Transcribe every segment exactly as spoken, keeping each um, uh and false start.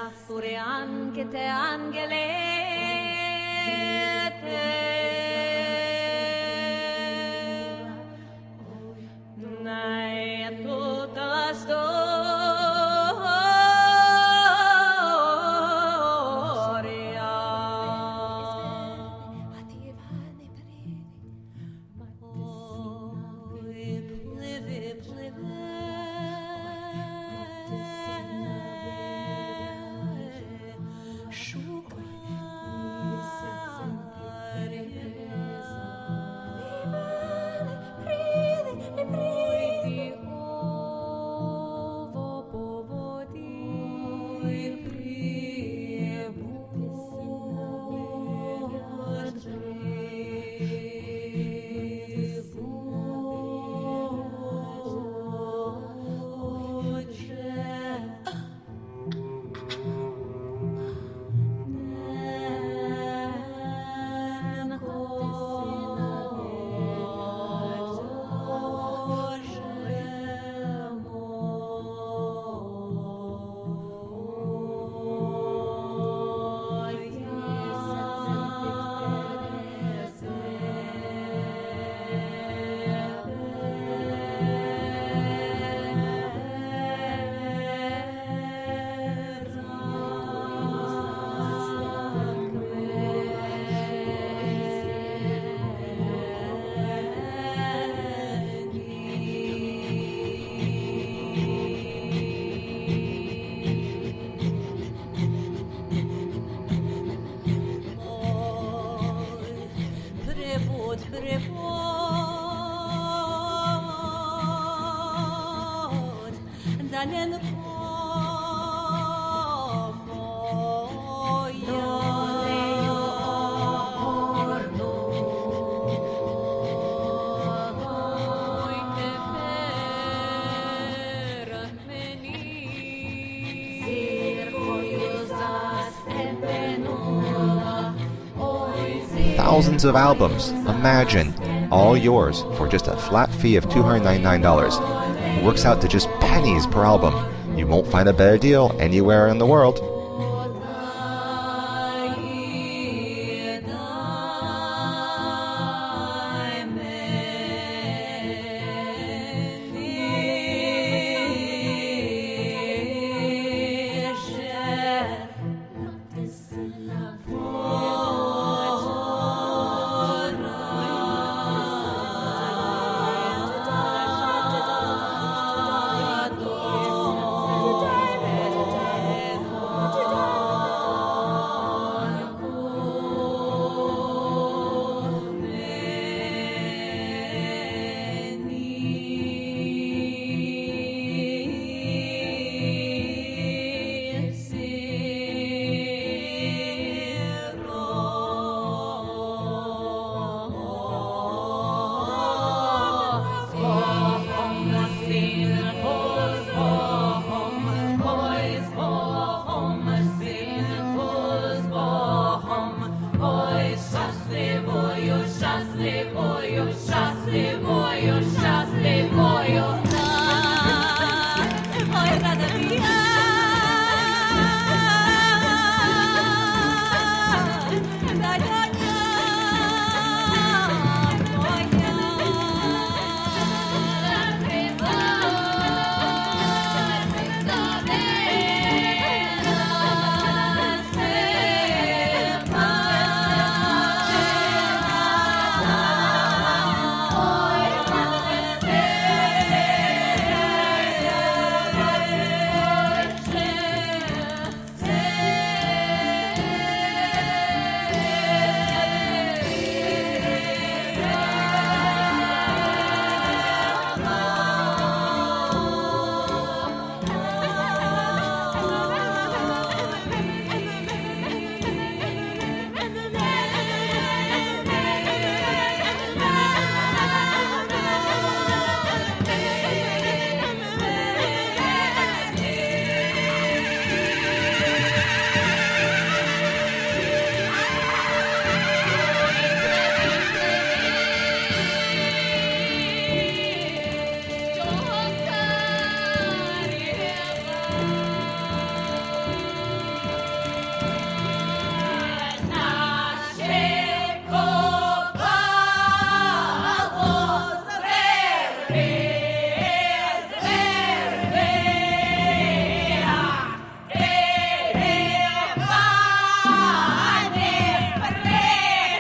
Uriankete angelete Nei tuta storia Oi plivi plivi Thousands of albums, imagine, all yours for just a flat fee of two hundred ninety-nine dollars. It works out to just pennies per album. You won't find a better deal anywhere in the world.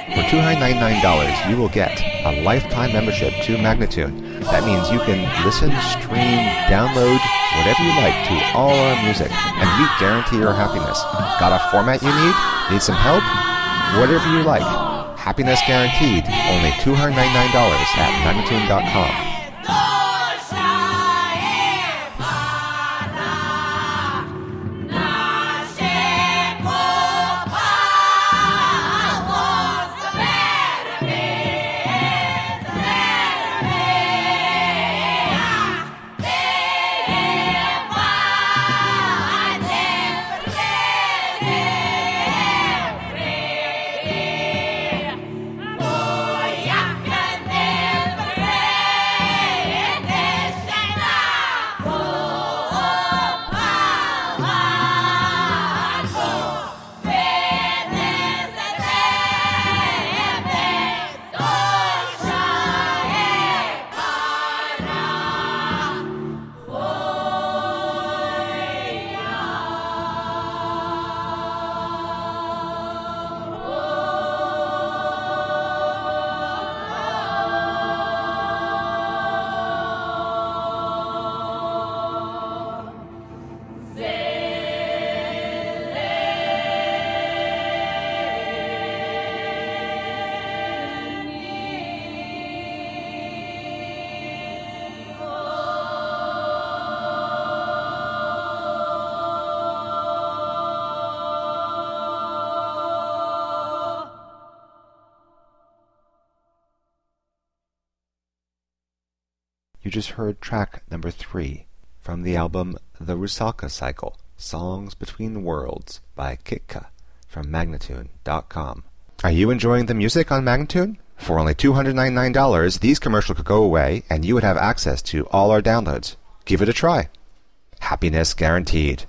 For two hundred ninety-nine dollars, you will get a lifetime membership to Magnatune. That means you can listen, stream, download, whatever you like to all our music, and we guarantee your happiness. Got a format you need? Need some help? Whatever you like. Happiness guaranteed. Only two hundred ninety-nine dollars at magnatune dot com. You just heard track number three from the album The Rusalka Cycle, Songs Between Worlds by Kitka from magnatune dot com. Are you enjoying the music on Magnatune? For only two hundred ninety-nine dollars, these commercials could go away and you would have access to all our downloads. Give it a try. Happiness guaranteed.